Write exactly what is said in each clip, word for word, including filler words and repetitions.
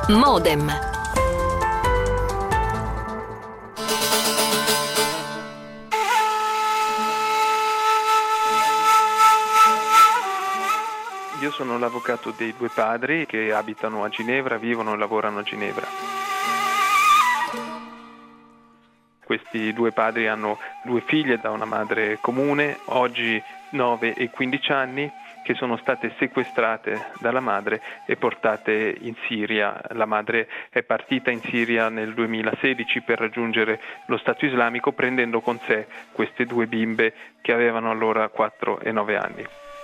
Modem. Io sono l'avvocato dei due padri che abitano a Ginevra, vivono e lavorano a Ginevra. Questi due padri hanno due figlie da una madre comune, oggi nove e quindici anni, che sono state sequestrate dalla madre e portate in Siria. La madre è partita in Siria nel duemilasedici per raggiungere lo Stato islamico, prendendo con sé queste due bimbe che avevano allora quattro e nove anni.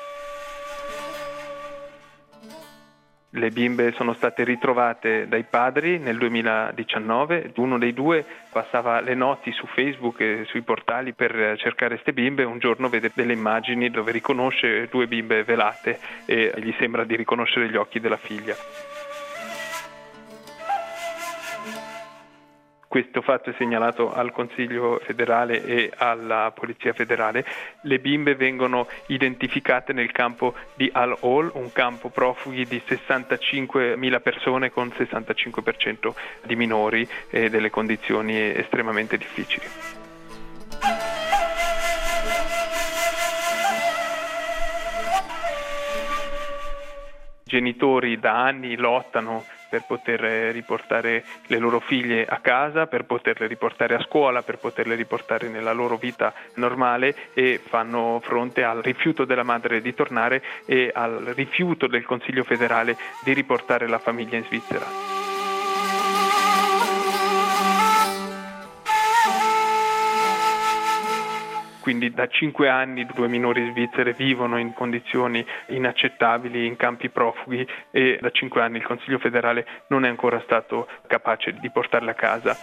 Le bimbe sono state ritrovate dai padri nel duemiladiciannove, uno dei due passava le notti su Facebook e sui portali per cercare queste bimbe, un giorno vede delle immagini dove riconosce due bimbe velate e gli sembra di riconoscere gli occhi della figlia. Questo fatto è segnalato al Consiglio federale e alla Polizia federale. Le bimbe vengono identificate nel campo di Al-Hol, un campo profughi di sessantacinquemila persone con sessantacinque per cento di minori e delle condizioni estremamente difficili. I genitori da anni lottano per poter riportare le loro figlie a casa, per poterle riportare a scuola, per poterle riportare nella loro vita normale e fanno fronte al rifiuto della madre di tornare e al rifiuto del Consiglio federale di riportare la famiglia in Svizzera. Quindi da cinque anni due minori svizzere vivono in condizioni inaccettabili in campi profughi e da cinque anni il Consiglio federale non è ancora stato capace di portarle a casa.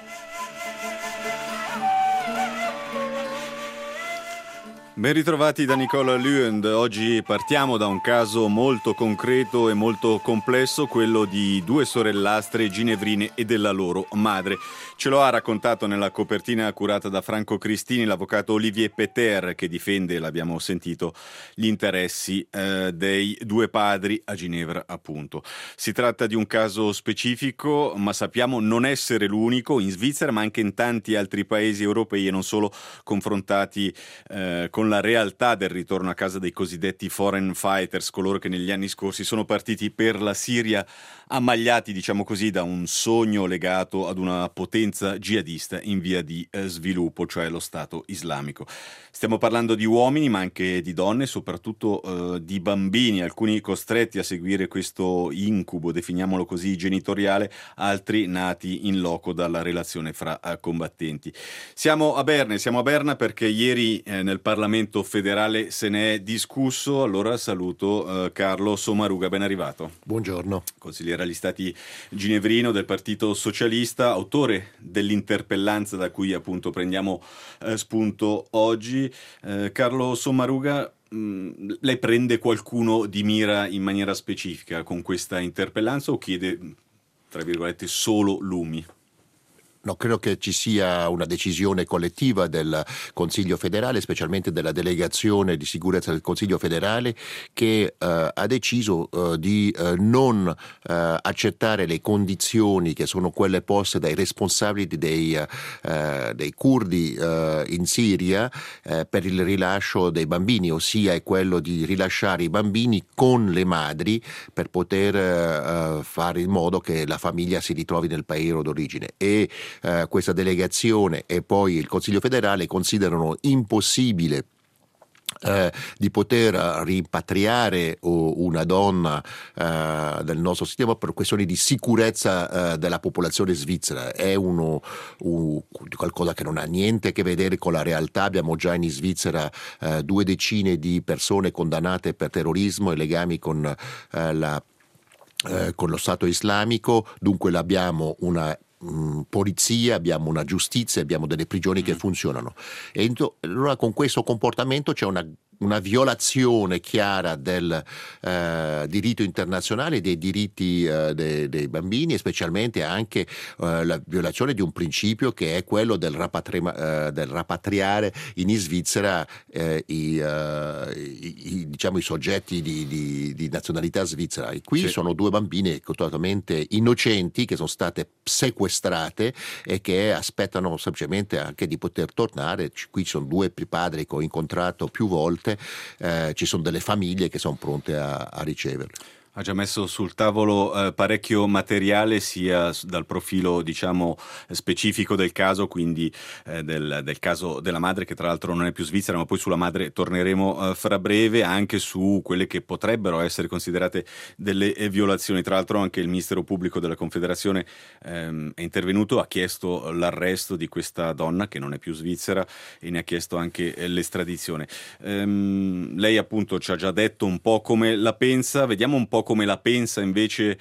Ben ritrovati da Nicola Lüend. Oggi partiamo da un caso molto concreto e molto complesso, quello di due sorellastre ginevrine e della loro madre. Ce lo ha raccontato nella copertina curata da Franco Cristini l'avvocato Olivier Peter, che difende, l'abbiamo sentito, gli interessi eh, dei due padri a Ginevra, appunto. Si tratta di un caso specifico, ma sappiamo non essere l'unico in Svizzera, ma anche in tanti altri paesi europei e non solo, confrontati eh, con la realtà del ritorno a casa dei cosiddetti foreign fighters, coloro che negli anni scorsi sono partiti per la Siria ammagliati, diciamo così, da un sogno legato ad una potenza jihadista in via di eh, sviluppo, cioè lo Stato islamico. Stiamo parlando di uomini, ma anche di donne, soprattutto eh, di bambini, alcuni costretti a seguire questo incubo, definiamolo così, genitoriale, altri nati in loco dalla relazione fra eh, combattenti. Siamo a Berna, siamo a Berna perché ieri eh, nel Parlamento federale se ne è discusso. Allora saluto eh, Carlo Sommaruga, ben arrivato. Buongiorno. Consigliere agli Stati ginevrino del Partito Socialista, autore dell'interpellanza da cui appunto prendiamo eh, spunto oggi. Eh, Carlo Sommaruga, mh, lei prende qualcuno di mira in maniera specifica con questa interpellanza o chiede, tra virgolette, solo lumi? No, credo che ci sia una decisione collettiva del Consiglio federale, specialmente della delegazione di sicurezza del Consiglio federale, che eh, ha deciso eh, di eh, non eh, accettare le condizioni che sono quelle poste dai responsabili dei, eh, dei curdi eh, in Siria eh, per il rilascio dei bambini, ossia è quello di rilasciare i bambini con le madri per poter eh, fare in modo che la famiglia si ritrovi nel paese d'origine. E Uh, questa delegazione e poi il Consiglio federale considerano impossibile Uh, di poter rimpatriare uh, una donna uh, del nostro sistema per questioni di sicurezza uh, della popolazione svizzera. È uno, uh, qualcosa che non ha niente a che vedere con la realtà. Abbiamo già in Svizzera uh, due decine di persone condannate per terrorismo e legami con uh, la, uh, con lo Stato islamico, dunque abbiamo una polizia, abbiamo una giustizia, abbiamo delle prigioni mm. che funzionano. E allora con questo comportamento c'è una una violazione chiara del eh, diritto internazionale e dei diritti eh, dei, dei bambini, e specialmente anche eh, la violazione di un principio che è quello del, rapatri- eh, del rapatriare in Svizzera eh, i, eh, i, i, diciamo, i soggetti di, di, di nazionalità svizzera. E qui sì. Sono due bambine totalmente innocenti che sono state sequestrate e che aspettano semplicemente anche di poter tornare. Qui ci sono due padri che ho incontrato più volte, eh, ci sono delle famiglie che sono pronte a, a riceverle. Ha già messo sul tavolo eh, parecchio materiale, sia dal profilo diciamo specifico del caso, quindi eh, del, del caso della madre, che tra l'altro non è più svizzera, ma poi sulla madre torneremo eh, fra breve, anche su quelle che potrebbero essere considerate delle eh, violazioni. Tra l'altro anche il Ministero Pubblico della Confederazione ehm, è intervenuto, ha chiesto l'arresto di questa donna che non è più svizzera e ne ha chiesto anche eh, l'estradizione. Ehm, lei appunto ci ha già detto un po' come la pensa, vediamo un po' come la pensa invece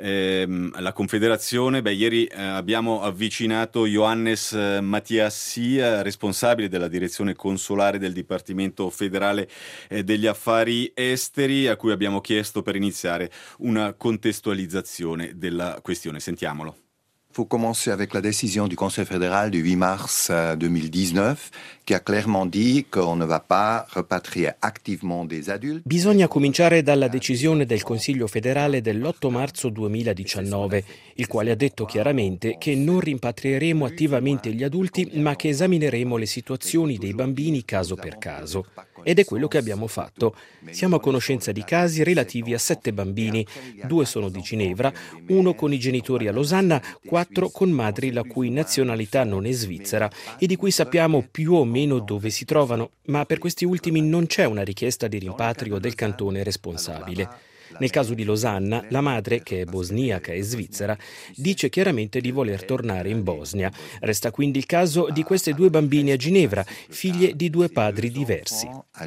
ehm, la Confederazione. Beh, ieri eh, abbiamo avvicinato Johannes eh, Mattiassi, eh, responsabile della direzione consolare del Dipartimento Federale eh, degli Affari Esteri, a cui abbiamo chiesto per iniziare una contestualizzazione della questione. Sentiamolo. Il faut commencer avec la décision du Conseil fédéral du huit mars deux mille dix-neuf qui a clairement dit qu'on ne va pas repatrier activement des adultes. Bisogna cominciare dalla decisione del Consiglio federale dell'otto marzo duemiladiciannove, il quale ha detto chiaramente che non rimpatrieremo attivamente gli adulti, ma che esamineremo le situazioni dei bambini caso per caso. Ed è quello che abbiamo fatto. Siamo a conoscenza di casi relativi a sette bambini. Due sono di Ginevra, uno con i genitori a Losanna, quattro con madri la cui nazionalità non è svizzera e di cui sappiamo più o meno dove si trovano, ma per questi ultimi non c'è una richiesta di rimpatrio del cantone responsabile. Nel caso di Losanna, la madre, che è bosniaca e svizzera, dice chiaramente di voler tornare in Bosnia. Resta quindi il caso di queste due bambine a Ginevra, figlie di due padri diversi.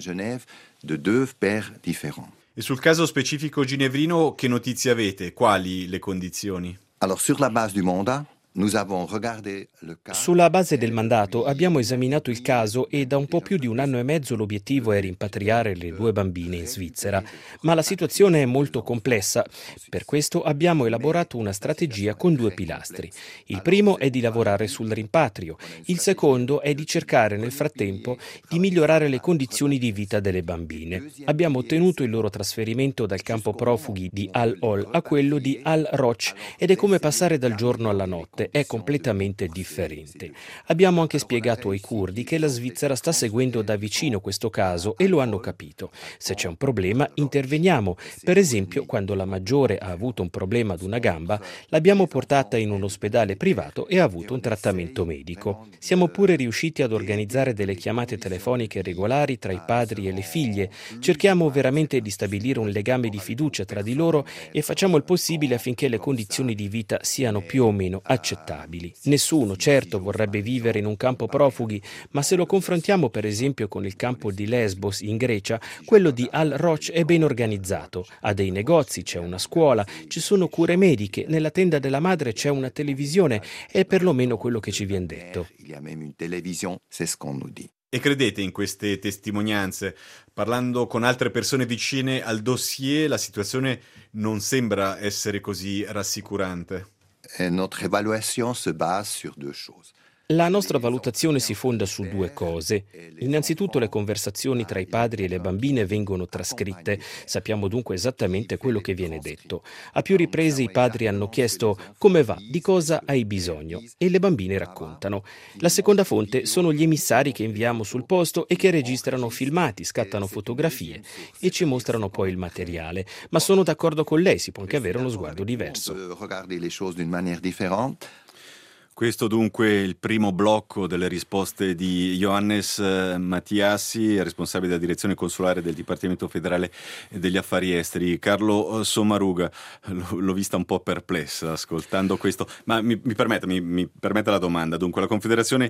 E sul caso specifico ginevrino che notizie avete? Quali le condizioni? Alors, sur la base du mandat, sulla base del mandato abbiamo esaminato il caso e da un po' più di un anno e mezzo l'obiettivo è rimpatriare le due bambine in Svizzera, ma la situazione è molto complessa. Per questo abbiamo elaborato una strategia con due pilastri. Il primo è di lavorare sul rimpatrio, il secondo è di cercare nel frattempo di migliorare le condizioni di vita delle bambine. Abbiamo ottenuto il loro trasferimento dal campo profughi di Al-Hol a quello di Al-Roch ed è come passare dal giorno alla notte. È completamente differente. Abbiamo anche spiegato ai curdi che la Svizzera sta seguendo da vicino questo caso e lo hanno capito. Se c'è un problema, interveniamo. Per esempio, quando la maggiore ha avuto un problema ad una gamba, l'abbiamo portata in un ospedale privato e ha avuto un trattamento medico. Siamo pure riusciti ad organizzare delle chiamate telefoniche regolari tra i padri e le figlie. Cerchiamo veramente di stabilire un legame di fiducia tra di loro e facciamo il possibile affinché le condizioni di vita siano più o meno accettabili. Nessuno, certo, vorrebbe vivere in un campo profughi, ma se lo confrontiamo per esempio con il campo di Lesbos in Grecia, quello di Al-Roch è ben organizzato. Ha dei negozi, c'è una scuola, ci sono cure mediche, nella tenda della madre c'è una televisione, è perlomeno quello che ci viene detto. E credete in queste testimonianze? Parlando con altre persone vicine al dossier, la situazione non sembra essere così rassicurante. Notre évaluation se base sur deux choses. La nostra valutazione si fonda su due cose. Innanzitutto le conversazioni tra i padri e le bambine vengono trascritte, sappiamo dunque esattamente quello che viene detto. A più riprese i padri hanno chiesto come va, di cosa hai bisogno e le bambine raccontano. La seconda fonte sono gli emissari che inviamo sul posto e che registrano filmati, scattano fotografie e ci mostrano poi il materiale. Ma sono d'accordo con lei, si può anche avere uno sguardo diverso. Questo dunque il primo blocco delle risposte di Johannes Mattiassi, responsabile della direzione consolare del Dipartimento Federale degli Affari Esteri. Carlo Sommaruga, l'ho vista un po' perplessa ascoltando questo, ma mi, mi permetta, mi, mi permetta la domanda. Dunque la Confederazione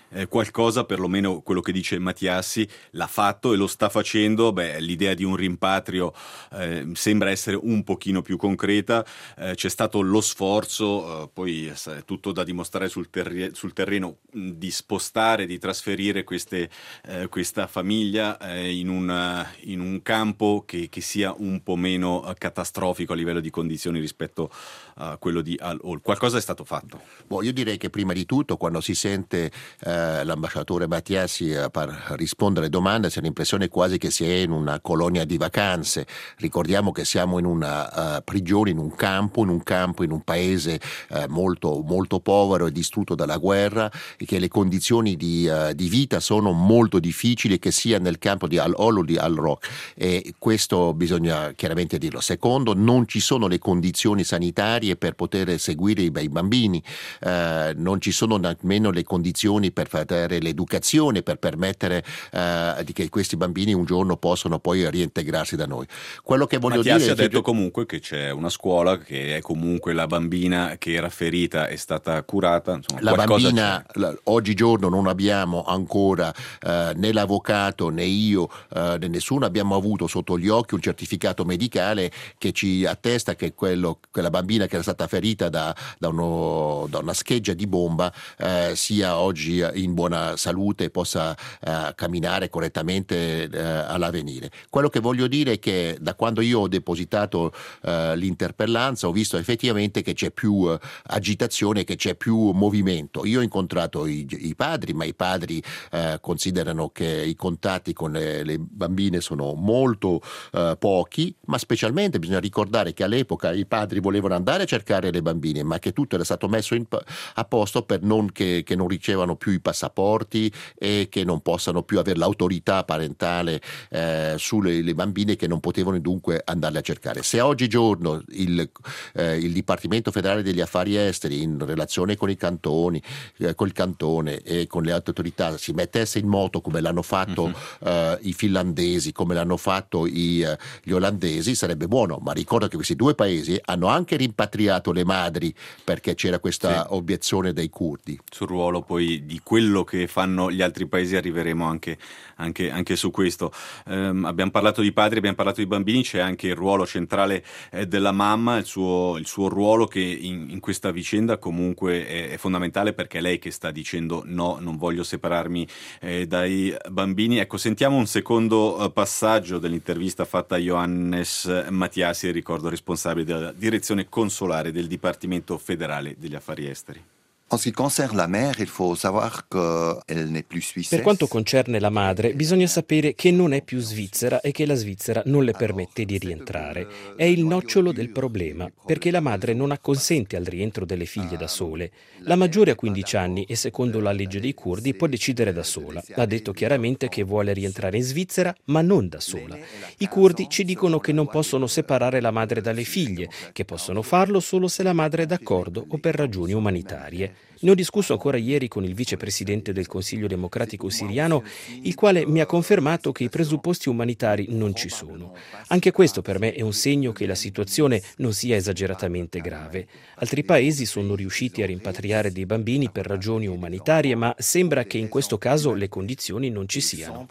eh, qualcosa, perlomeno quello che dice Mattiassi, l'ha fatto e lo sta facendo. Beh, l'idea di un rimpatrio eh, sembra essere un pochino più concreta, eh, c'è stato lo sforzo, eh, poi è tutto da dimostrare sul, terri- sul terreno, mh, di spostare, di trasferire queste, eh, questa famiglia eh, in, un, in un campo che, che sia un po' meno eh, catastrofico a livello di condizioni rispetto a quello di Al-Hol. Qualcosa è stato fatto? Boh, io direi che prima di tutto, quando si sente eh, l'ambasciatore Mattiassi eh, per rispondere alle domande, si ha l'impressione quasi che si è in una colonia di vacanze. Ricordiamo che siamo in una uh, prigione, in un campo, in un campo, in un paese uh, molto, molto povero e distrutto dalla guerra, e che le condizioni di, uh, di vita sono molto difficili, che sia nel campo di Al-Hol o di Al-Roq, e questo bisogna chiaramente dirlo. Secondo, non ci sono le condizioni sanitarie per poter seguire i, i bambini, uh, non ci sono nemmeno le condizioni per fare l'educazione, per permettere uh, di che questi bambini un giorno possano poi reintegrarsi da noi. Quello che voglio Mattiassi dire ha è che detto comunque che c'è una scuola, che è comunque la bambina che era ferita è stata curata, insomma, la bambina c'è. Oggigiorno non abbiamo ancora eh, né l'avvocato né io eh, né nessuno abbiamo avuto sotto gli occhi un certificato medicale che ci attesta che quello, quella bambina che era stata ferita da, da, uno, da una scheggia di bomba eh, sia oggi in buona salute e possa eh, camminare correttamente eh, all'avvenire. Quello che voglio dire è che da quando io ho depositato eh, l'interpellanza ho visto effettivamente che c'è più eh, agitazione, che c'è più movimento. Io ho incontrato i, i padri, ma i padri eh, considerano che i contatti con le, le bambine sono molto eh, pochi, ma specialmente bisogna ricordare che all'epoca i padri volevano andare a cercare le bambine, ma che tutto era stato messo in, a posto per non che, che non ricevano più i passaporti e che non possano più avere l'autorità parentale eh, sulle le bambine, che non potevano dunque andarle a cercare. Se oggigiorno il, eh, il Dipartimento Federale degli Affari Esteri, in relazione con i cantoni, eh, col cantone e con le altre autorità, si mettesse in moto come l'hanno fatto uh-huh. eh, i finlandesi, come l'hanno fatto i, eh, gli olandesi, sarebbe buono. Ma ricordo che questi due paesi hanno anche rimpatriato le madri perché c'era questa sì. obiezione dei curdi. Sul ruolo poi di quello che fanno gli altri paesi arriveremo anche, anche, anche su questo. Um, abbiamo parlato di padri, abbiamo parlato di bambini, c'è anche il ruolo centrale eh, della mamma, il suo, il suo ruolo che in, in questa vicenda comunque è, è fondamentale, perché è lei che sta dicendo no, non voglio separarmi eh, dai bambini. Ecco, sentiamo un secondo uh, passaggio dell'intervista fatta a Johannes Mattiassi, ricordo responsabile della direzione consolare del Dipartimento Federale degli Affari Esteri. En ce qui concerne la mère, il faut savoir qu'elle n'est plus suissesse. Per quanto concerne la madre, bisogna sapere che non è più svizzera e che la Svizzera non le permette di rientrare. È il nocciolo del problema, perché la madre non acconsente al rientro delle figlie da sole. La maggiore ha quindici anni e secondo la legge dei curdi può decidere da sola. Ha detto chiaramente che vuole rientrare in Svizzera, ma non da sola. I curdi ci dicono che non possono separare la madre dalle figlie, che possono farlo solo se la madre è d'accordo o per ragioni umanitarie. Ne ho discusso ancora ieri con il vicepresidente del Consiglio democratico siriano, il quale mi ha confermato che i presupposti umanitari non ci sono. Anche questo per me è un segno che la situazione non sia esageratamente grave. Altri paesi sono riusciti a rimpatriare dei bambini per ragioni umanitarie, ma sembra che in questo caso le condizioni non ci siano.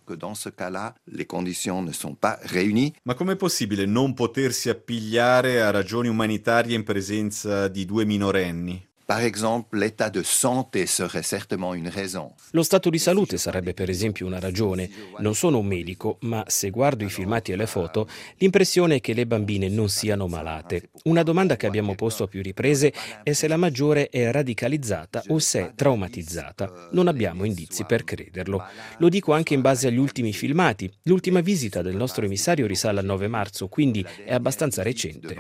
Ma com'è possibile non potersi appigliare a ragioni umanitarie in presenza di due minorenni? Par exemple, l'état de santé serait certainement une raison. Lo stato di salute sarebbe per esempio una ragione. Non sono un medico, ma se guardo i filmati e le foto, l'impressione è che le bambine non siano malate. Una domanda che abbiamo posto a più riprese è se la maggiore è radicalizzata o se è traumatizzata. Non abbiamo indizi per crederlo. Lo dico anche in base agli ultimi filmati. L'ultima visita del nostro emissario risale al nove marzo, quindi è abbastanza recente.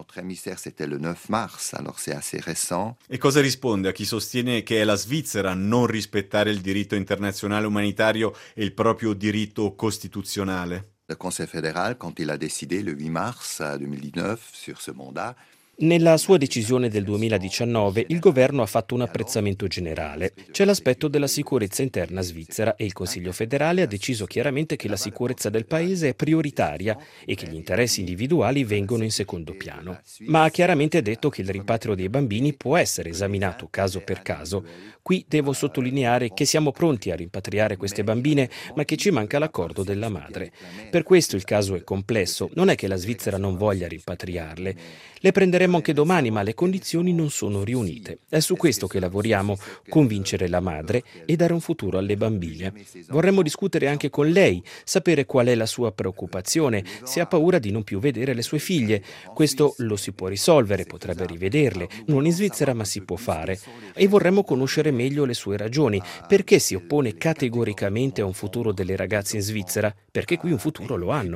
E cosa risponde a chi sostiene che è la Svizzera a non rispettare il diritto internazionale umanitario e il proprio diritto costituzionale? Le Conseil fédéral, quand il a décidé le huit mars deux mille dix-neuf sur ce mandat, Nella sua decisione del duemiladiciannove il governo ha fatto un apprezzamento generale. C'è l'aspetto della sicurezza interna svizzera e il Consiglio federale ha deciso chiaramente che la sicurezza del paese è prioritaria e che gli interessi individuali vengono in secondo piano. Ma ha chiaramente detto che il rimpatrio dei bambini può essere esaminato caso per caso. Qui devo sottolineare che siamo pronti a rimpatriare queste bambine, ma che ci manca l'accordo della madre. Per questo il caso è complesso. Non è che la Svizzera non voglia rimpatriarle. Le prenderemo anche domani, ma le condizioni non sono riunite. È su questo che lavoriamo, convincere la madre e dare un futuro alle bambine. Vorremmo discutere anche con lei, sapere qual è la sua preoccupazione, se ha paura di non più vedere le sue figlie. Questo lo si può risolvere, potrebbe rivederle, non in Svizzera ma si può fare. E vorremmo conoscere meglio le sue ragioni. Perché si oppone categoricamente a un futuro delle ragazze in Svizzera? Perché qui un futuro lo hanno.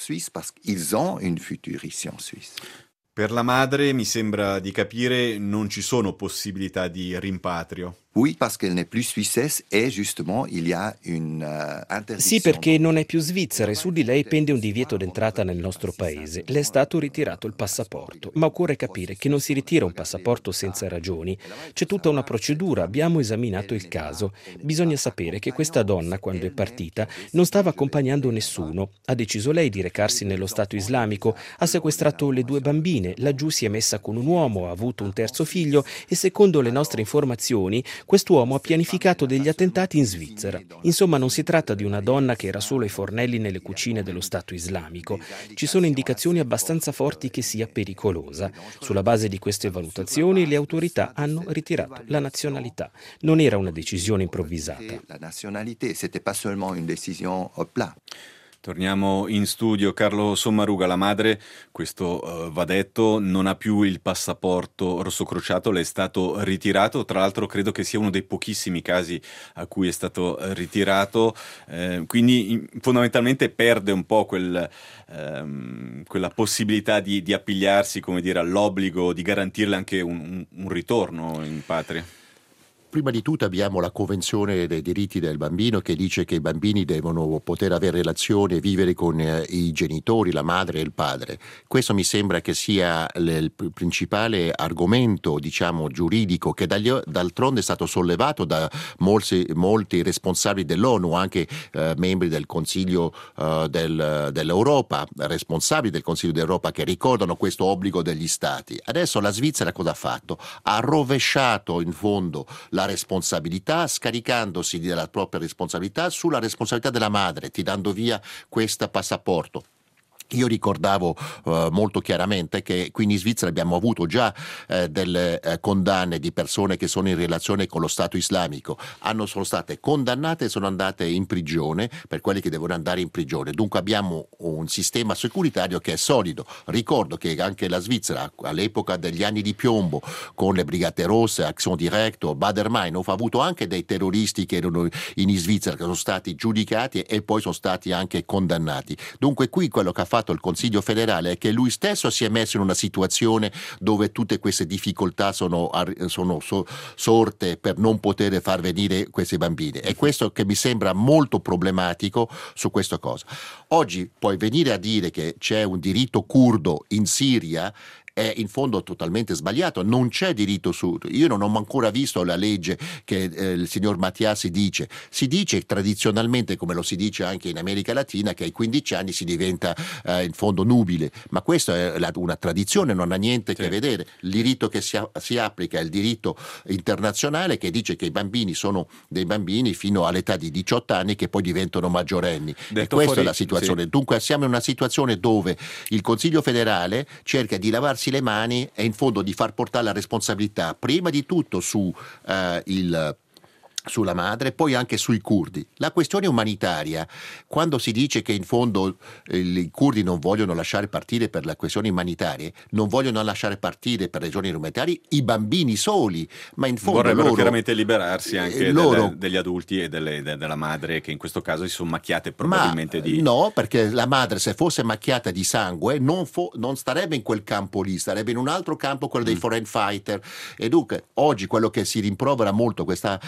Per la madre, mi sembra di capire, non ci sono possibilità di rimpatrio. Oui, parce qu'elle n'est plus suissesse et justement il y a une uh, interdiction. Sì, perché non è più svizzera e su di lei pende un divieto d'entrata nel nostro paese. Le è stato ritirato il passaporto, ma occorre capire che non si ritira un passaporto senza ragioni. C'è tutta una procedura, abbiamo esaminato il caso. Bisogna sapere che questa donna, quando è partita, non stava accompagnando nessuno. Ha deciso lei di recarsi nello Stato islamico, ha sequestrato le due bambine, laggiù si è messa con un uomo, ha avuto un terzo figlio e secondo le nostre informazioni quest'uomo ha pianificato degli attentati in Svizzera. Insomma, non si tratta di una donna che era solo ai fornelli nelle cucine dello Stato islamico. Ci sono indicazioni abbastanza forti che sia pericolosa. Sulla base di queste valutazioni, le autorità hanno ritirato la nazionalità. Non era una decisione improvvisata. La nazionalità, c'était pas seulement une décision hop là. Torniamo in studio. Carlo Sommaruga, la madre, questo uh, va detto, non ha più il passaporto rossocrociato, le è stato ritirato, tra l'altro credo che sia uno dei pochissimi casi a cui è stato ritirato, eh, quindi in, fondamentalmente perde un po' quel, ehm, quella possibilità di, di appigliarsi, come dire, all'obbligo di garantirle anche un, un, un ritorno in patria. Prima di tutto abbiamo la Convenzione dei diritti del bambino che dice che i bambini devono poter avere relazioni e vivere con eh, i genitori, la madre e il padre. Questo mi sembra che sia l- il principale argomento, diciamo, giuridico che dagli, d'altronde è stato sollevato da molti, molti responsabili dell'ONU, anche eh, membri del Consiglio eh, del, dell'Europa, responsabili del Consiglio d'Europa che ricordano questo obbligo degli Stati. Adesso la Svizzera cosa ha fatto? Ha rovesciato in fondo la responsabilità, scaricandosi della propria responsabilità sulla responsabilità della madre, ti dando via questo passaporto. Io ricordavo uh, molto chiaramente che qui in Svizzera abbiamo avuto già eh, delle eh, condanne di persone che sono in relazione con lo Stato islamico, hanno, sono state condannate e sono andate in prigione per quelli che devono andare in prigione. Dunque abbiamo un sistema securitario che è solido. Ricordo che anche la Svizzera all'epoca degli anni di piombo con le Brigate Rosse, Action Directe, Baader-Meinhof ha avuto anche dei terroristi che erano in Svizzera che sono stati giudicati e poi sono stati anche condannati. Dunque qui quello che ha fatto il Consiglio federale è che lui stesso si è messo in una situazione dove tutte queste difficoltà sono, sono so, sorte per non poter far venire questi bambini, e questo che mi sembra molto problematico su questa cosa. Oggi puoi venire a dire che c'è un diritto curdo in Siria, è in fondo totalmente sbagliato, non c'è diritto su. Io non ho ancora visto la legge che eh, il signor Mattiassi dice. Si dice tradizionalmente, come lo si dice anche in America Latina, che ai quindici anni si diventa eh, in fondo nubile, ma questa è la, una tradizione, non ha niente sì. che vedere. Il diritto che si, si applica è il diritto internazionale che dice che i bambini sono dei bambini fino all'età di diciotto anni che poi diventano maggiorenni. Detto e questa fuori, è la situazione. Sì. Dunque siamo in una situazione dove il Consiglio federale cerca di lavarsi le mani e in fondo di far portare la responsabilità prima di tutto su uh, il sulla madre, poi anche sui curdi. La questione umanitaria, quando si dice che in fondo eh, i curdi non vogliono lasciare partire per le questioni umanitarie, non vogliono lasciare partire per ragioni umanitarie i bambini soli, ma in fondo vorrebbero loro, chiaramente liberarsi anche eh, loro, delle, degli adulti e delle, de, della madre che in questo caso si sono macchiate probabilmente ma, di... No, perché la madre se fosse macchiata di sangue non, fo, non starebbe in quel campo lì, starebbe in un altro campo, quello dei mm. foreign fighter, e dunque oggi quello che si rimprovera molto questa, a questa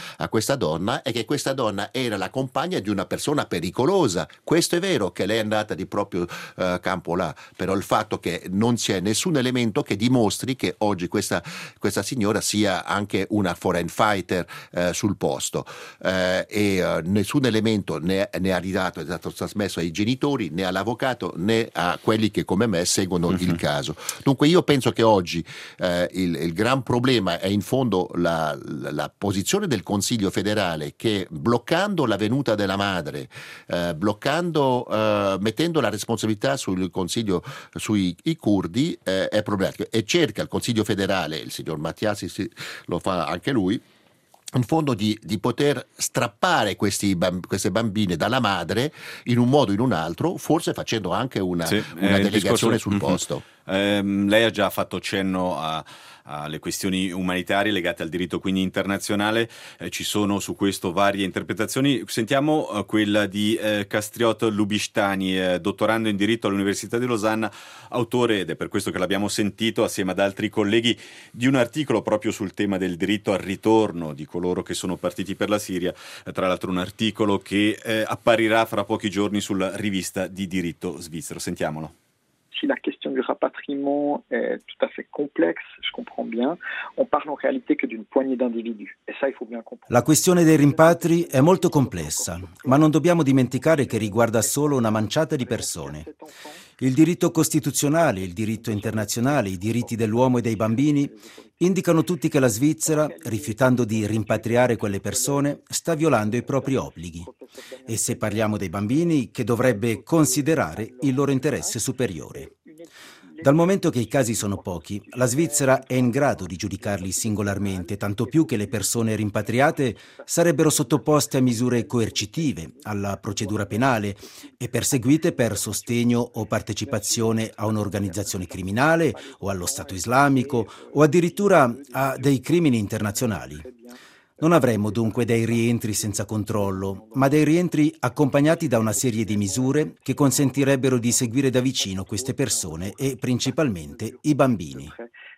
questa donna è che questa donna era la compagna di una persona pericolosa. Questo è vero che lei è andata di proprio uh, campo là, però il fatto che non c'è nessun elemento che dimostri che oggi questa, questa signora sia anche una foreign fighter uh, sul posto uh, e uh, nessun elemento ne, ne ha ridato, è stato trasmesso ai genitori, né all'avvocato né a quelli che come me seguono uh-huh. il caso. Dunque io penso che oggi uh, il, il gran problema è in fondo la, la, la posizione del Consiglio federale che bloccando la venuta della madre, uh, bloccando, uh, mettendo la responsabilità sul Consiglio, sui i curdi uh, è problematico e cerca il Consiglio federale, il signor Mattiasi si, lo fa anche lui, in fondo di, di poter strappare questi bamb- queste bambine dalla madre in un modo o in un altro, forse facendo anche una, sì, una eh, delegazione discorso, sul mm-hmm. posto. Eh, lei ha già fatto cenno a alle questioni umanitarie legate al diritto quindi internazionale, eh, ci sono su questo varie interpretazioni. Sentiamo eh, quella di eh, Castriot Lubishtani, eh, dottorando in diritto all'Università di Losanna, autore, ed è per questo che l'abbiamo sentito assieme ad altri colleghi, di un articolo proprio sul tema del diritto al ritorno di coloro che sono partiti per la Siria, eh, tra l'altro un articolo che eh, apparirà fra pochi giorni sulla rivista di diritto svizzero. Sentiamolo. Si la question du rapatriement est tout à fait complexe, je comprends bien, on parle en réalité que d'une poignée d'individus. Et ça, il faut bien comprendre. La questione dei rimpatri è molto complessa, ma non dobbiamo dimenticare che riguarda solo una manciata di persone. Il diritto costituzionale, il diritto internazionale, i diritti dell'uomo e dei bambini indicano tutti che la Svizzera, rifiutando di rimpatriare quelle persone, sta violando i propri obblighi. E se parliamo dei bambini, che dovrebbe considerare il loro interesse superiore. Dal momento che i casi sono pochi, la Svizzera è in grado di giudicarli singolarmente, tanto più che le persone rimpatriate sarebbero sottoposte a misure coercitive, alla procedura penale e perseguite per sostegno o partecipazione a un'organizzazione criminale o allo Stato islamico o addirittura a dei crimini internazionali. Non avremmo dunque dei rientri senza controllo, ma dei rientri accompagnati da una serie di misure che consentirebbero di seguire da vicino queste persone e principalmente i bambini.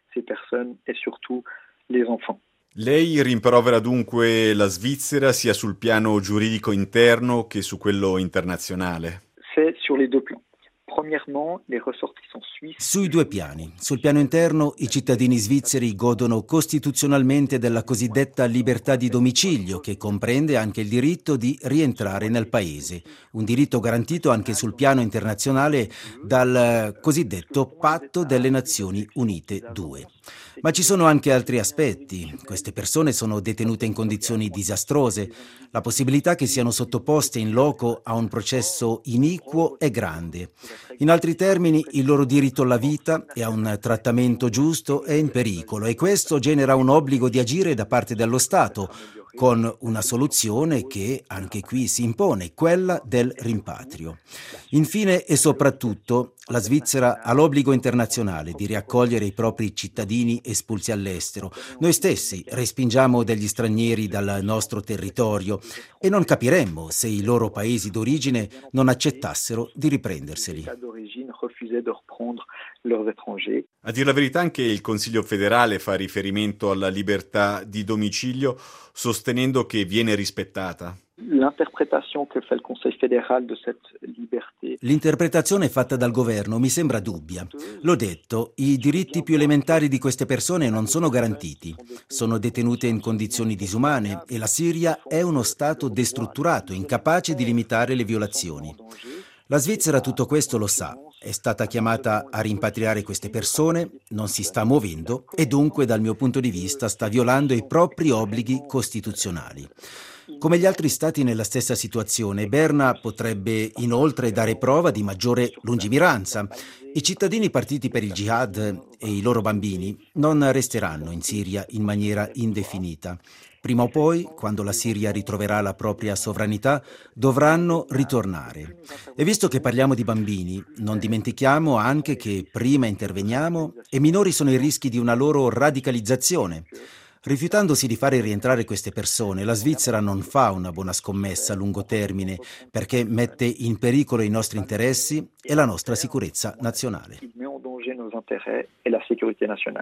Lei rimprovera dunque la Svizzera sia sul piano giuridico interno che su quello internazionale? C'est sur les deux plans. Sui due piani. Sul piano interno i cittadini svizzeri godono costituzionalmente della cosiddetta libertà di domicilio, che comprende anche il diritto di rientrare nel paese, un diritto garantito anche sul piano internazionale dal cosiddetto Patto delle Nazioni Unite due. Ma ci sono anche altri aspetti. Queste persone sono detenute in condizioni disastrose. La possibilità che siano sottoposte in loco a un processo iniquo è grande. In altri termini, il loro diritto alla vita e a un trattamento giusto è in pericolo e questo genera un obbligo di agire da parte dello Stato, con una soluzione che anche qui si impone, quella del rimpatrio. Infine e soprattutto, la Svizzera ha l'obbligo internazionale di riaccogliere i propri cittadini espulsi all'estero. Noi stessi respingiamo degli stranieri dal nostro territorio e non capiremmo se i loro paesi d'origine non accettassero di riprenderseli. A dire la verità, anche il Consiglio federale fa riferimento alla libertà di domicilio, sostenendo che viene rispettata. L'interpretazione fatta dal governo mi sembra dubbia. L'ho detto, i diritti più elementari di queste persone non sono garantiti. Sono detenute in condizioni disumane e la Siria è uno stato destrutturato, incapace di limitare le violazioni. La Svizzera tutto questo lo sa. È stata chiamata a rimpatriare queste persone, non si sta muovendo e dunque dal mio punto di vista sta violando i propri obblighi costituzionali. Come gli altri stati nella stessa situazione, Berna potrebbe inoltre dare prova di maggiore lungimiranza. I cittadini partiti per il jihad e i loro bambini non resteranno in Siria in maniera indefinita. Prima o poi, quando la Siria ritroverà la propria sovranità, dovranno ritornare. E visto che parliamo di bambini, non dimentichiamo anche che prima interveniamo e minori sono i rischi di una loro radicalizzazione. Rifiutandosi di fare rientrare queste persone, la Svizzera non fa una buona scommessa a lungo termine perché mette in pericolo i nostri interessi e la nostra sicurezza nazionale.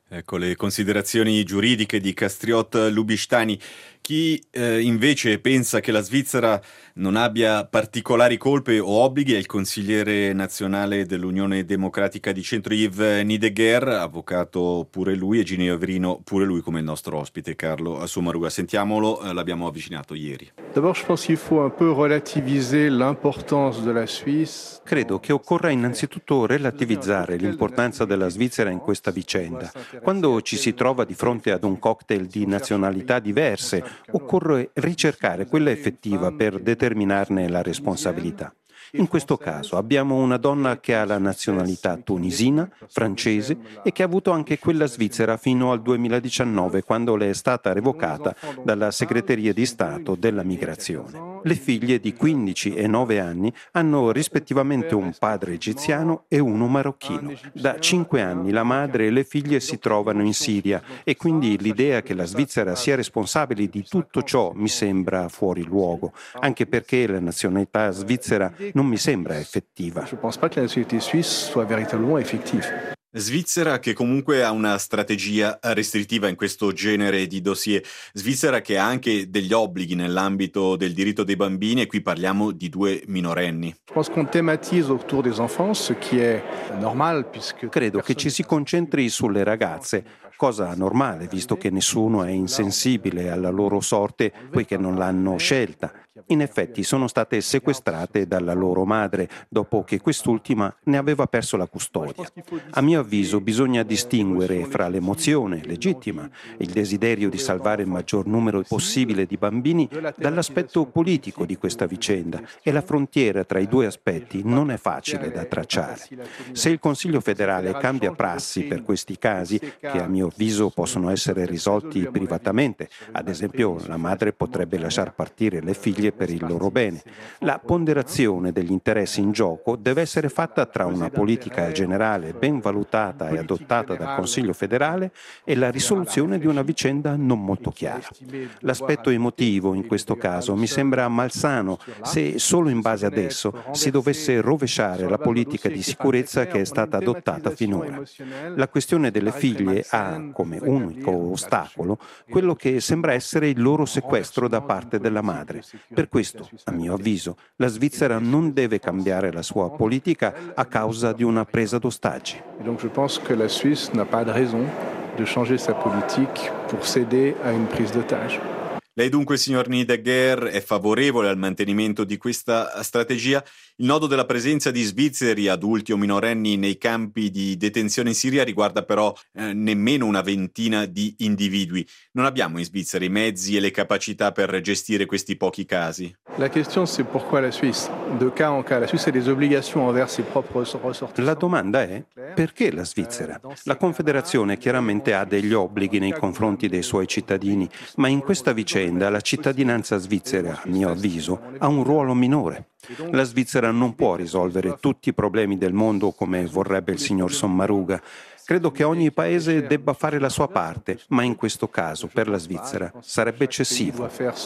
Ecco le considerazioni giuridiche di Castriot Lubishtani. Chi eh, invece pensa che la Svizzera non abbia particolari colpe o obblighi è il consigliere nazionale dell'Unione Democratica di Centro Yves Nidegher, avvocato pure lui e ginevrino pure lui come il nostro ospite Carlo Sommaruga. Sentiamolo, eh, l'abbiamo avvicinato ieri. D'abord, je pense qu'il faut un peu relativiser l'importance de la Suisse. Credo che occorra innanzitutto relativizzare l'importanza della Svizzera in questa vicenda. Quando ci si trova di fronte ad un cocktail di nazionalità diverse, occorre ricercare quella effettiva per determinarne la responsabilità. In questo caso abbiamo una donna che ha la nazionalità tunisina, francese e che ha avuto anche quella svizzera fino al duemiladiciannove, quando le è stata revocata dalla Segreteria di Stato della Migrazione. Le figlie di quindici e nove anni hanno rispettivamente un padre egiziano e uno marocchino. Da cinque anni la madre e le figlie si trovano in Siria e quindi l'idea che la Svizzera sia responsabile di tutto ciò mi sembra fuori luogo, anche perché la nazionalità svizzera non mi sembra effettiva. Je ne pense pas que la nationalité suisse soit véritablement effective. Svizzera che comunque ha una strategia restrittiva in questo genere di dossier. Svizzera che ha anche degli obblighi nell'ambito del diritto dei bambini, e qui parliamo di due minorenni. Credo che ci si concentri sulle ragazze, cosa normale visto che nessuno è insensibile alla loro sorte poiché non l'hanno scelta. In effetti sono state sequestrate dalla loro madre dopo che quest'ultima ne aveva perso la custodia. A mio avviso bisogna distinguere fra l'emozione legittima e il desiderio di salvare il maggior numero possibile di bambini dall'aspetto politico di questa vicenda, e la frontiera tra i due aspetti non è facile da tracciare. Se il Consiglio federale cambia prassi per questi casi, che a mio avviso possono essere risolti privatamente, ad esempio la madre potrebbe lasciar partire le figlie per il loro bene. La ponderazione degli interessi in gioco deve essere fatta tra una politica generale ben valutata e adottata dal Consiglio federale e la risoluzione di una vicenda non molto chiara. L'aspetto emotivo in questo caso mi sembra malsano se solo in base ad esso si dovesse rovesciare la politica di sicurezza che è stata adottata finora. La questione delle figlie ha come unico ostacolo quello che sembra essere il loro sequestro da parte della madre. Per questo, a mio avviso, la Svizzera non deve cambiare la sua politica a causa di una presa d'ostaggi. Donc je pense que la Suisse n'a pas de raison de changer sa politique pour céder à une prise d'otage. Lei dunque, signor Nidegher, è favorevole al mantenimento di questa strategia. Il nodo della presenza di svizzeri, adulti o minorenni, nei campi di detenzione in Siria riguarda però eh, nemmeno una ventina di individui. Non abbiamo in Svizzera i mezzi e le capacità per gestire questi pochi casi. La question c'est pourquoi la Suisse? De cas en cas, la Suisse a des obligations envers ses propres ressortissants. La domanda è perché la Svizzera? La Confederazione chiaramente ha degli obblighi nei confronti dei suoi cittadini, ma in questa vicenda la cittadinanza svizzera, a mio avviso, ha un ruolo minore. La Svizzera non può risolvere tutti i problemi del mondo come vorrebbe il signor Sommaruga. Credo che ogni paese debba fare la sua parte, ma in questo caso, per la Svizzera, sarebbe eccessivo.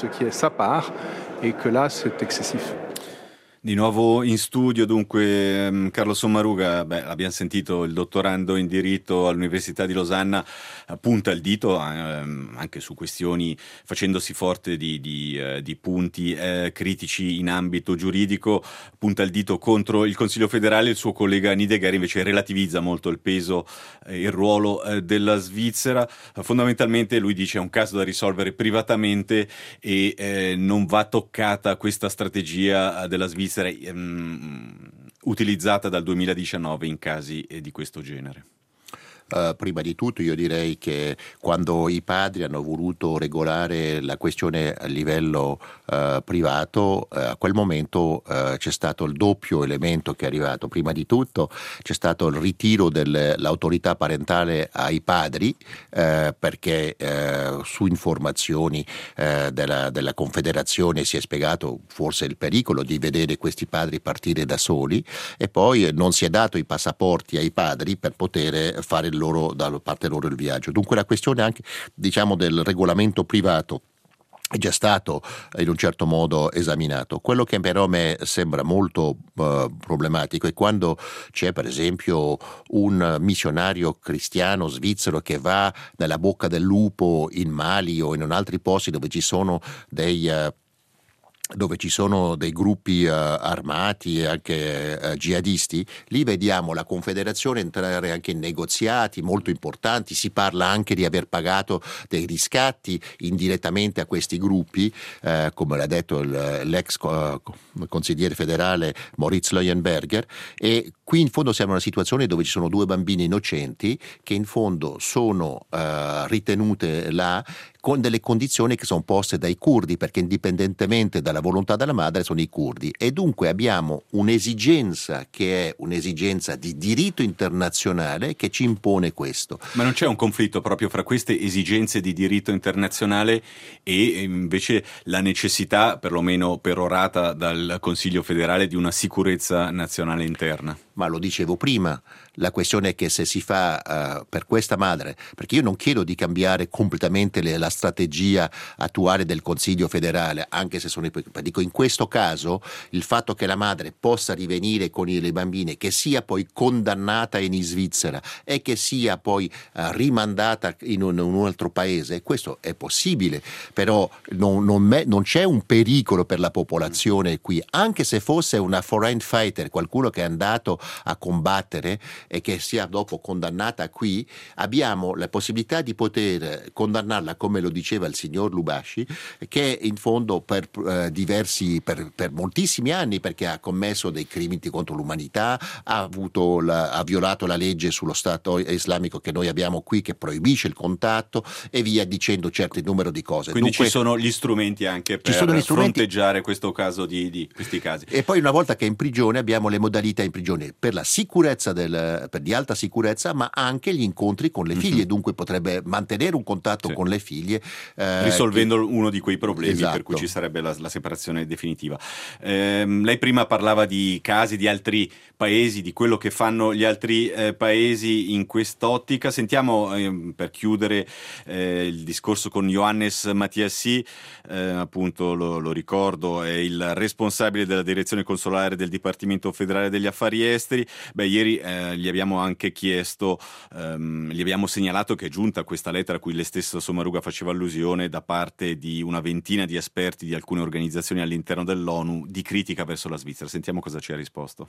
Di nuovo in studio dunque Carlo Sommaruga. Beh, abbiamo sentito il dottorando in diritto all'Università di Losanna, punta il dito ehm, anche su questioni, facendosi forte di, di, eh, di punti eh, critici in ambito giuridico, punta il dito contro il Consiglio federale. Il suo collega Nidegher invece relativizza molto il peso e il ruolo eh, della Svizzera. Fondamentalmente lui dice è un caso da risolvere privatamente e eh, non va toccata questa strategia della Svizzera utilizzata dal duemiladiciannove in casi di questo genere. Uh, prima di tutto io direi che quando i padri hanno voluto regolare la questione a livello uh, privato, uh, a quel momento uh, c'è stato il doppio elemento che è arrivato. Prima di tutto c'è stato il ritiro dell'autorità parentale ai padri uh, perché uh, su informazioni uh, della, della Confederazione si è spiegato forse il pericolo di vedere questi padri partire da soli, e poi non si è dato i passaporti ai padri per poter fare il loro, da parte loro il viaggio. Dunque la questione anche, diciamo, del regolamento privato è già stato in un certo modo esaminato. Quello che però a me sembra molto uh, problematico è quando c'è per esempio un missionario cristiano svizzero che va nella bocca del lupo in Mali o in altri posti dove ci sono dei uh, dove ci sono dei gruppi uh, armati e anche uh, jihadisti. Lì vediamo la Confederazione entrare anche in negoziati molto importanti, si parla anche di aver pagato dei riscatti indirettamente a questi gruppi, uh, come l'ha detto il, l'ex uh, consigliere federale Moritz Leuenberger, e qui in fondo siamo in una situazione dove ci sono due bambine innocenti che in fondo sono uh, ritenute là con delle condizioni che sono poste dai curdi, perché indipendentemente dalla volontà della madre sono i curdi, e dunque abbiamo un'esigenza che è un'esigenza di diritto internazionale che ci impone questo. Ma non c'è un conflitto proprio fra queste esigenze di diritto internazionale e invece la necessità, perlomeno perorata dal Consiglio federale, di una sicurezza nazionale interna? Ma lo dicevo prima, la questione è che se si fa uh, per questa madre, perché io non chiedo di cambiare completamente le, la strategia attuale del Consiglio federale, anche se sono, dico in questo caso il fatto che la madre possa rivenire con i, le bambine, che sia poi condannata in Svizzera e che sia poi uh, rimandata in un, un altro paese, questo è possibile, però non, non, me, non c'è un pericolo per la popolazione qui, anche se fosse una foreign fighter, qualcuno che è andato a combattere e che sia dopo condannata qui, abbiamo la possibilità di poter condannarla, come lo diceva il signor Lubasci, che in fondo per eh, diversi per, per moltissimi anni, perché ha commesso dei crimini contro l'umanità, ha avuto la, ha violato la legge sullo Stato islamico che noi abbiamo qui, che proibisce il contatto, e via dicendo certi numero di cose. Quindi Dunque, ci sono gli strumenti anche per gli strumenti, fronteggiare questo caso di, di questi casi. E poi una volta che è in prigione abbiamo le modalità in prigione per la sicurezza del, per di alta sicurezza, ma anche gli incontri con le figlie, mm-hmm. Dunque potrebbe mantenere un contatto sì. con le figlie, eh, risolvendo che... uno di quei problemi, esatto. per cui ci sarebbe la, la separazione definitiva. Eh, lei prima parlava di casi di altri paesi, di quello che fanno gli altri eh, paesi in quest'ottica. Sentiamo eh, per chiudere eh, il discorso con Johannes Mathiassi, eh, appunto lo, lo ricordo, è il responsabile della direzione consolare del Dipartimento federale degli affari esteri. Beh, ieri eh, gli abbiamo anche chiesto, ehm, gli abbiamo segnalato che è giunta questa lettera a cui lei stesso Sommaruga faceva allusione da parte di una ventina di esperti di alcune organizzazioni all'interno dell'ONU di critica verso la Svizzera. Sentiamo cosa ci ha risposto.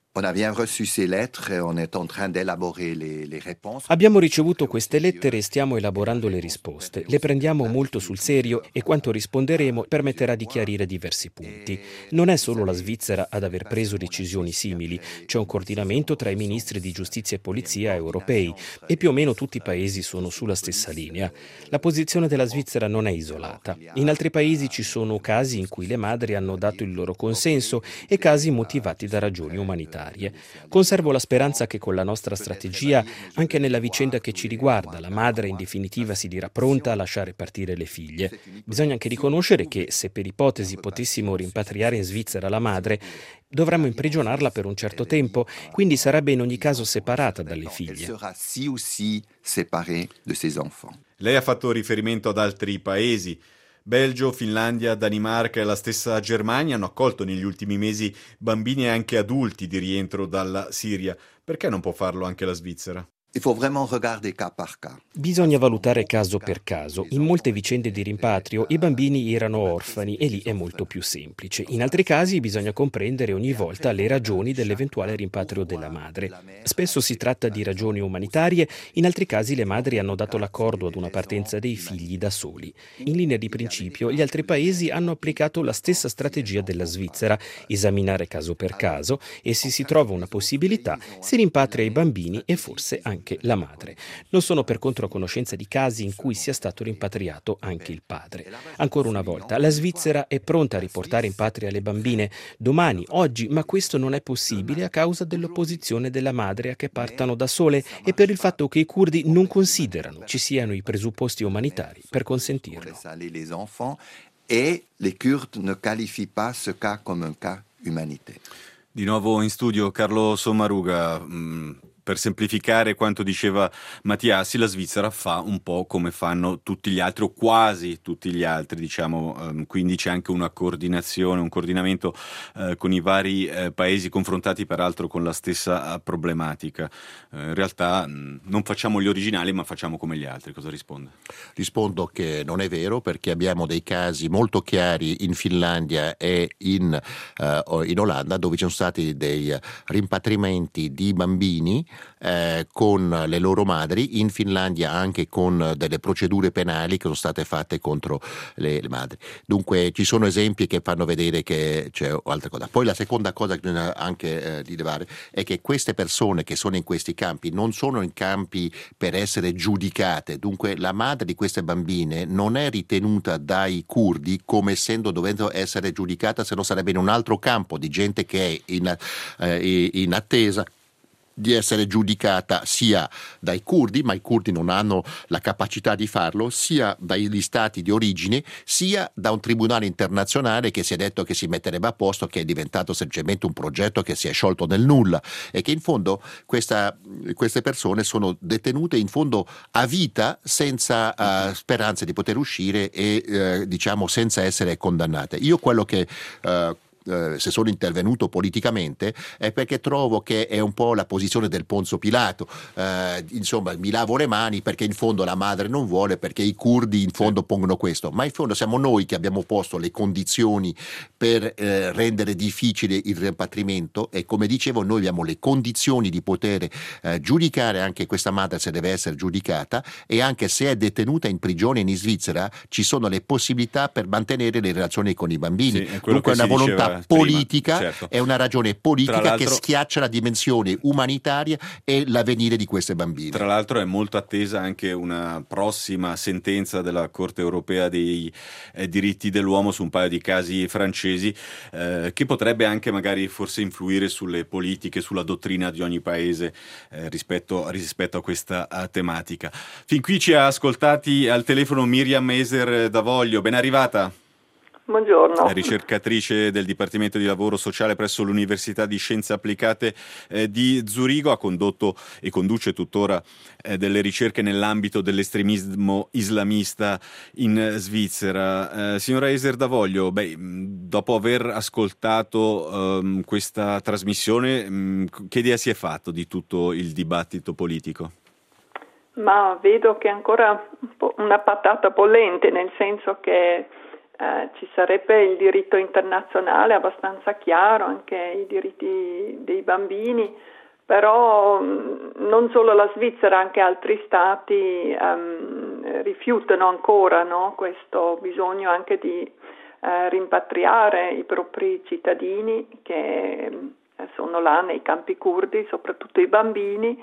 Abbiamo ricevuto queste lettere e stiamo elaborando le risposte. Le prendiamo molto sul serio e quanto risponderemo permetterà di chiarire diversi punti. Non è solo la Svizzera ad aver preso decisioni simili, c'è un coordinamento tra i ministri di giustizia e polizia europei e più o meno tutti i paesi sono sulla stessa linea. La posizione della Svizzera non è isolata. In altri paesi ci sono casi in cui le madri hanno dato il loro consenso e casi motivati da ragioni umanitarie. Conservo la speranza che con la nostra strategia, anche nella vicenda che ci riguarda, la madre in definitiva si dirà pronta a lasciare partire le figlie. Bisogna anche riconoscere che se per ipotesi potessimo rimpatriare in Svizzera la madre, dovremmo imprigionarla per un certo tempo, quindi sarebbe in ogni caso separata dalle figlie. Lei ha fatto riferimento ad altri paesi. Belgio, Finlandia, Danimarca e la stessa Germania hanno accolto negli ultimi mesi bambini e anche adulti di rientro dalla Siria. Perché non può farlo anche la Svizzera? Bisogna valutare caso per caso. In molte vicende di rimpatrio i bambini erano orfani e lì è molto più semplice. In altri casi bisogna comprendere ogni volta le ragioni dell'eventuale rimpatrio della madre. Spesso si tratta di ragioni umanitarie, in altri casi le madri hanno dato l'accordo ad una partenza dei figli da soli. In linea di principio gli altri paesi hanno applicato la stessa strategia della Svizzera, esaminare caso per caso e se si trova una possibilità si rimpatria i bambini e forse anche la madre. Non sono per contro a conoscenza di casi in cui sia stato rimpatriato anche il padre. Ancora una volta, la Svizzera è pronta a riportare in patria le bambine domani, oggi, ma questo non è possibile a causa dell'opposizione della madre a che partano da sole e per il fatto che i curdi non considerano ci siano i presupposti umanitari per consentirlo. E les Kurdes ne qualifient pas ce cas comme un cas humanitaire. Di nuovo in studio Carlo Sommaruga. per semplificare quanto diceva Mattiassi, la Svizzera fa un po' come fanno tutti gli altri o quasi tutti gli altri, diciamo, um, quindi c'è anche una coordinazione, un coordinamento uh, con i vari uh, paesi confrontati peraltro con la stessa uh, problematica. Uh, in realtà mh, non facciamo gli originali ma facciamo come gli altri. Cosa risponde? Rispondo che non è vero, perché abbiamo dei casi molto chiari in Finlandia e in, uh, in Olanda, dove ci sono stati dei rimpatrimenti di bambini eh, con le loro madri, in Finlandia anche con delle procedure penali che sono state fatte contro le, le madri. Dunque ci sono esempi che fanno vedere che c'è altra cosa. Poi la seconda cosa che bisogna anche eh, rilevare è che queste persone che sono in questi campi non sono in campi per essere giudicate, dunque la madre di queste bambine non è ritenuta dai curdi come essendo dovendo essere giudicata, se no sarebbe in un altro campo di gente che è in, eh, in attesa di essere giudicata sia dai curdi, ma i curdi non hanno la capacità di farlo, sia dagli stati di origine, sia da un tribunale internazionale che si è detto che si metterebbe a posto, che è diventato semplicemente un progetto che si è sciolto nel nulla, e che in fondo questa, queste persone sono detenute in fondo a vita senza uh, speranze di poter uscire e uh, diciamo senza essere condannate. Io quello che uh, Uh, se sono intervenuto politicamente è perché trovo che è un po' la posizione del Ponzio Pilato, uh, insomma mi lavo le mani perché in fondo la madre non vuole, perché i curdi in fondo pongono questo, ma in fondo siamo noi che abbiamo posto le condizioni per eh, rendere difficile il rimpatrimento, e come dicevo noi abbiamo le condizioni di poter eh, giudicare anche questa madre se deve essere giudicata, e anche se è detenuta in prigione in Svizzera ci sono le possibilità per mantenere le relazioni con i bambini. Sì, è dunque è una volontà politica, prima, certo. È una ragione politica che schiaccia la dimensione umanitaria e l'avvenire di queste bambine. Tra l'altro è molto attesa anche una prossima sentenza della Corte Europea dei eh, diritti dell'uomo su un paio di casi francesi eh, che potrebbe anche magari forse influire sulle politiche, sulla dottrina di ogni paese eh, rispetto, rispetto a questa a tematica. Fin qui ci ha ascoltati al telefono Miriam Eser da Voglio, ben arrivata. Buongiorno. È ricercatrice del Dipartimento di Lavoro Sociale presso l'Università di Scienze Applicate eh, di Zurigo, ha condotto e conduce tuttora eh, delle ricerche nell'ambito dell'estremismo islamista in Svizzera. Eh, signora Eser da Voglio, beh, dopo aver ascoltato ehm, questa trasmissione, mh, che idea si è fatto di tutto il dibattito politico? Ma vedo che è ancora un po' una patata bollente, nel senso che Eh, ci sarebbe il diritto internazionale abbastanza chiaro, anche i diritti dei bambini, però mh, non solo la Svizzera, anche altri stati um, rifiutano ancora, no, questo bisogno anche di eh, rimpatriare i propri cittadini che eh, sono là nei campi curdi, soprattutto i bambini,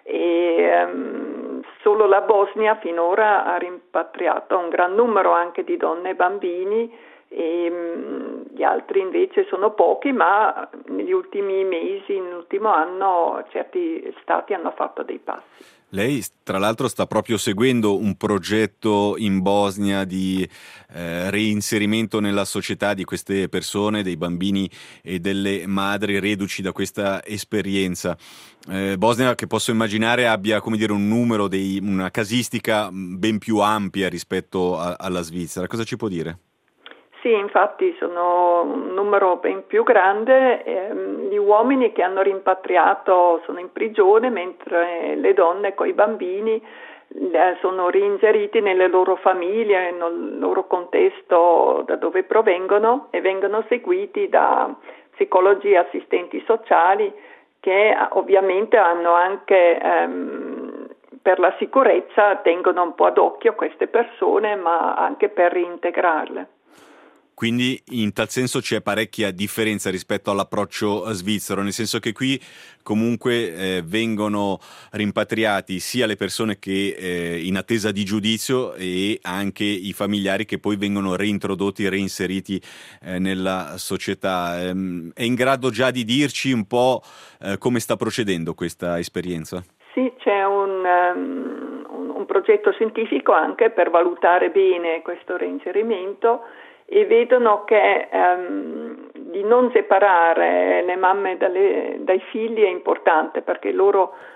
e um, solo la Bosnia finora ha rimpatriato un gran numero anche di donne e bambini, e um, gli altri invece sono pochi, ma negli ultimi mesi, nell'ultimo anno certi stati hanno fatto dei passi. Lei tra l'altro sta proprio seguendo un progetto in Bosnia di eh, reinserimento nella società di queste persone, dei bambini e delle madri reduci da questa esperienza. Eh, Bosnia, che posso immaginare abbia, come dire, un numero, dei, una casistica ben più ampia rispetto a, alla Svizzera. Cosa ci può dire? Sì, infatti sono un numero ben più grande. Ehm, gli uomini che hanno rimpatriato sono in prigione, mentre le donne con i bambini eh, sono reinseriti nelle loro famiglie, nel loro contesto da dove provengono, e vengono seguiti da psicologi e assistenti sociali che ovviamente hanno anche ehm, per la sicurezza, tengono un po' ad occhio queste persone, ma anche per reintegrarle. Quindi in tal senso c'è parecchia differenza rispetto all'approccio svizzero, nel senso che qui comunque eh, vengono rimpatriati sia le persone che eh, in attesa di giudizio, e anche i familiari che poi vengono reintrodotti e reinseriti eh, nella società. Ehm, è in grado già di dirci un po' eh, come sta procedendo questa esperienza? Sì, c'è un, um, un progetto scientifico anche per valutare bene questo reinserimento, e vedono che um, di non separare le mamme dalle, dai figli è importante, perché loro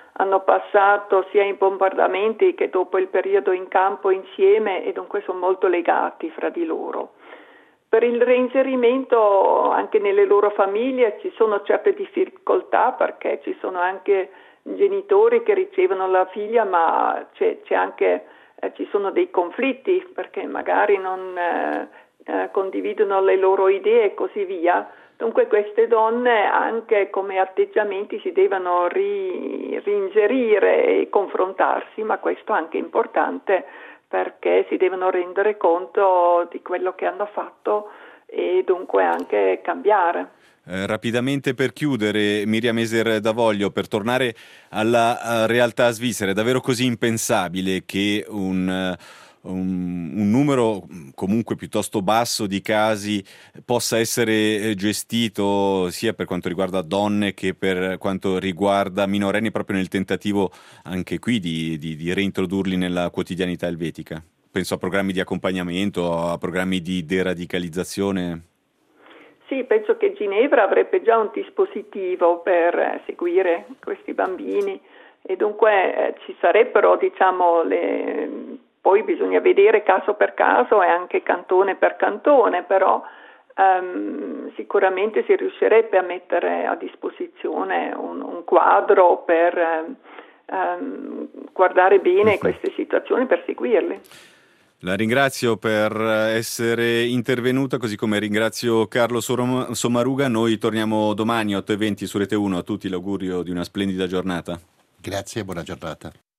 hanno passato sia in bombardamenti che dopo il periodo in campo insieme e dunque sono molto legati fra di loro. Per il reinserimento anche nelle loro famiglie ci sono certe difficoltà perché ci sono anche genitori che ricevono la figlia ma c'è, c'è anche, eh, ci sono dei conflitti perché magari non eh, eh, condividono le loro idee e così via. Dunque queste donne anche come atteggiamenti si devono ri, reinserire e confrontarsi, ma questo è anche importante perché si devono rendere conto di quello che hanno fatto e dunque anche cambiare. Eh, rapidamente per chiudere, Miriam Eser Davoglio, per tornare alla uh, realtà svizzera, è davvero così impensabile che un... Uh, Un, un numero comunque piuttosto basso di casi possa essere gestito sia per quanto riguarda donne che per quanto riguarda minorenni, proprio nel tentativo anche qui di, di, di reintrodurli nella quotidianità elvetica? Penso a programmi di accompagnamento, a programmi di deradicalizzazione. Sì, penso che Ginevra avrebbe già un dispositivo per seguire questi bambini e dunque eh, ci sarebbero, diciamo, le... Poi bisogna vedere caso per caso e anche cantone per cantone, però um, sicuramente si riuscirebbe a mettere a disposizione un, un quadro per um, guardare bene queste situazioni, per seguirle. La ringrazio per essere intervenuta, così come ringrazio Carlo Sommaruga. Noi torniamo domani otto e venti su Rete uno. A tutti l'augurio di una splendida giornata. Grazie e buona giornata.